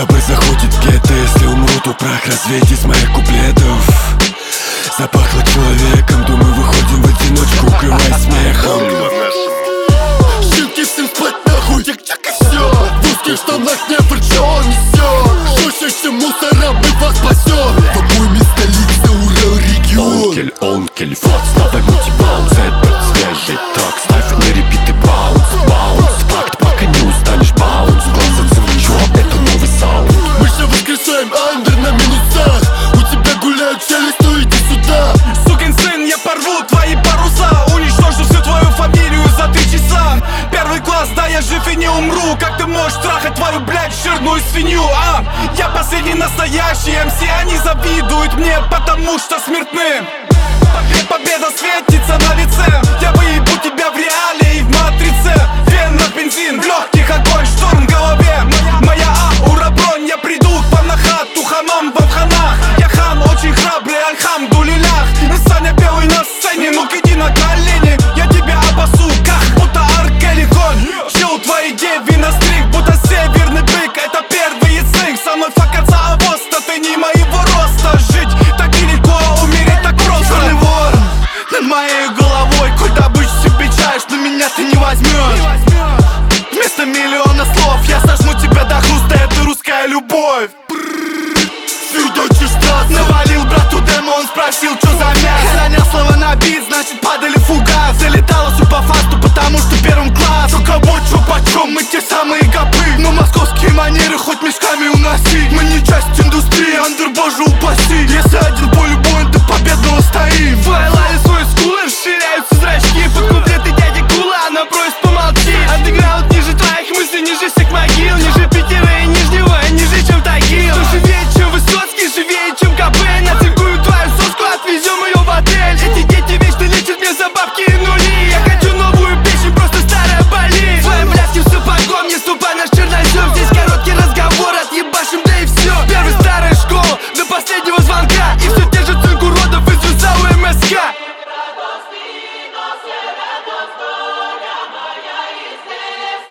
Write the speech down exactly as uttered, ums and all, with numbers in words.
Декабрь заходит в гетто. Если умру, то прах развеять из моих куплетов. Запахло человеком, думаю, выходим в одиночку, укрываясь смехом. Щенки, всем спать нахуй, тик-чак и все. В узких штанах не что он несет. Жестче мусора, мы вас спасем. По-моему, столица, Урал, регион. Онкель, онкель, вот, ставай мультибаунс. Это свежий трак, ставь на репит и баунс. Баунс, факт, пока не устанешь, баунс. Глазом замечу, это новый саунд. Мы же воскрешаем андер на минусах. У тебя гуляют челюсть, ну иди сюда. Сукин сын, я порву твои паруса. Уничтожу всю твою фамилию за три часа. Первый класс, да я жив и не умру. Как ты можешь трахать твою, блядь, жирную свинью, а? Я последний настоящий эм си. Они завидуют мне, потому что смертны. Победа светится на лице. Я выебу тебя в реале и в матрице. В венах бензин, в легких огонь, шторм в голове. Моя аура бронь, я приду к вам на хату. Хамам в авханах. Я хан, очень храбрый, альхамдулилях. Саня белый на сцене, ну-ка иди на колени. Я тебя обосу, как будто аркеликон. Чил твои деви на стрик, будто северный бык. Это первый язык, со мной факаться авоста. Ты не моего роста, жить так нелегко, умереть так просто. Черный ворон над моей головой, коль добычу себе чаешь, но меня ты не возьмешь. Вместо миллиона слов я сожму тебя до хруста, это русская любовь. Навалил брату демо, он спросил, что за мясо. Занял слово на бит, значит падали фугас. Залетала суперфасту, потому что первым класс. Только вот что почем, мы те самые копы. Но московские манеры хоть мешками уноси.